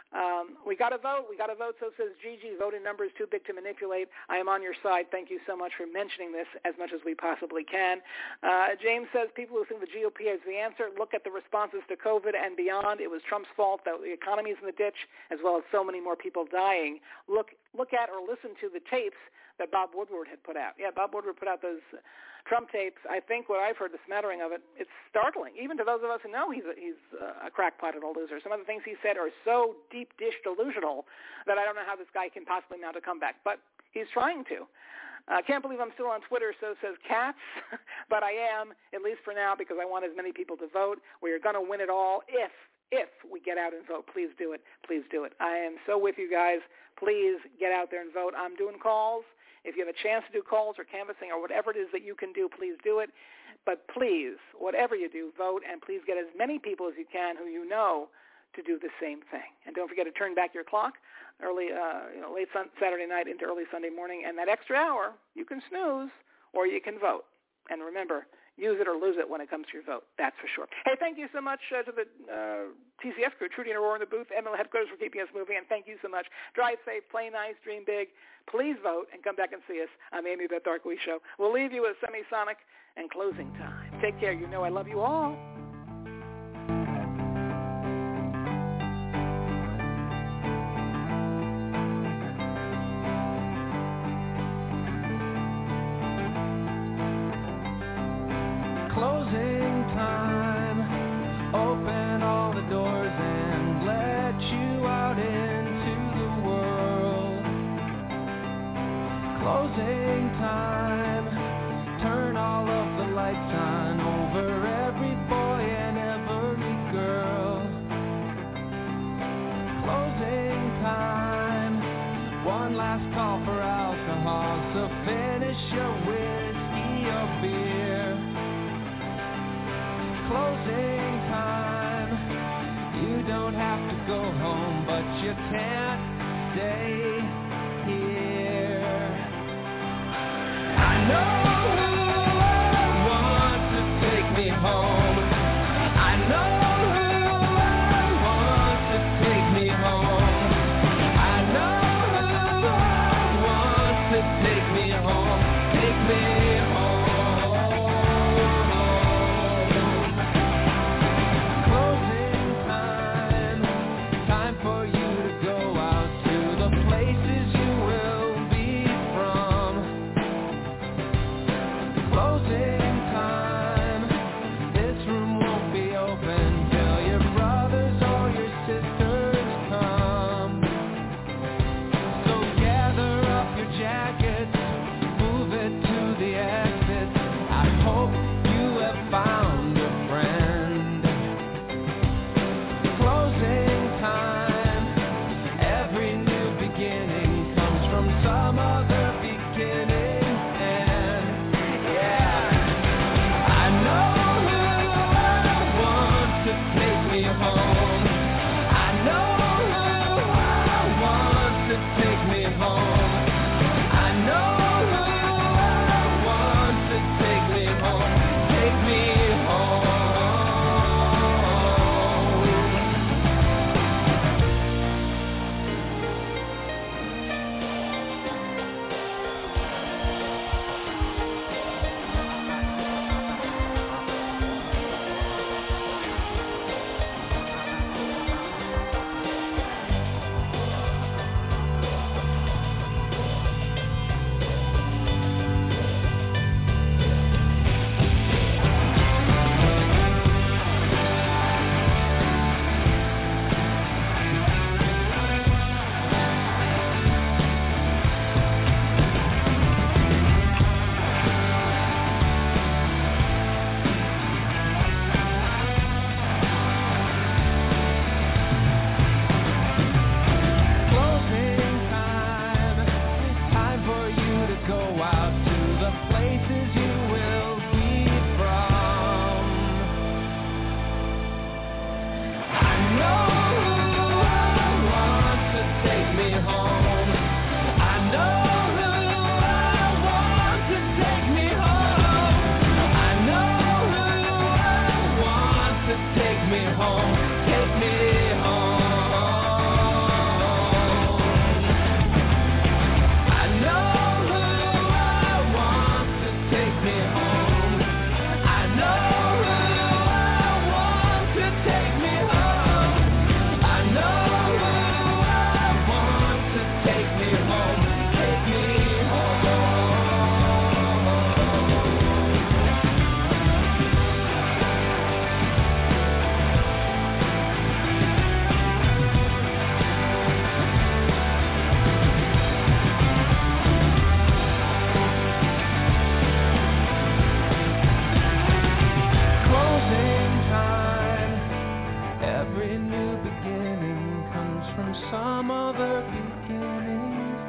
We got to vote. We got to vote. So says Gigi. Voting number is too big to manipulate. I am on your side. Thank you so much for mentioning this as much as we possibly can. James says people who think the GOP has the answer, look at the responses to COVID and beyond. It was Trump's fault that the economy is in the ditch, as well as so many more people dying. Look at or listen to the tapes that Bob Woodward had put out. Yeah, Bob Woodward put out those Trump tapes. I think what I've heard, the smattering of it, it's startling, even to those of us who know he's a crackpot and a loser. Some of the things he said are so deep dish delusional that I don't know how this guy can possibly mount a comeback, but he's trying to. Can't believe I'm still on Twitter, so says Katz, but I am, at least for now, because I want as many people to vote. We are going to win it all if we get out and vote. Please do it. Please do it. I am so with you guys. Please get out there and vote. I'm doing calls. If you have a chance to do calls or canvassing or whatever it is that you can do, please do it. But please, whatever you do, vote, and please get as many people as you can who you know to do the same thing. And don't forget to turn back your clock early, late Saturday night into early Sunday morning. And that extra hour, you can snooze or you can vote. And remember, use it or lose it when it comes to your vote. That's for sure. Hey, thank you so much to the TCF crew, Trudy and Aurora in the booth, ML headquarters for keeping us moving, and thank you so much. Drive safe, play nice, dream big. Please vote and come back and see us on the Amy Beth Darkowitz Show. We'll leave you with Semisonic and closing time. Take care. You know I love you all. Closing time, open all the doors and let you out into the world. Closing time, turn all of the lights on over every boy and every girl. Closing time, one last call for alcohol, so finish your whiskey or beer. Closing time, you don't have to go home, but you can't stay here. I know who wants to take me home. I know who wants to take me home. I know who wants to take me home. Take me home. Every new beginning comes from some other beginning's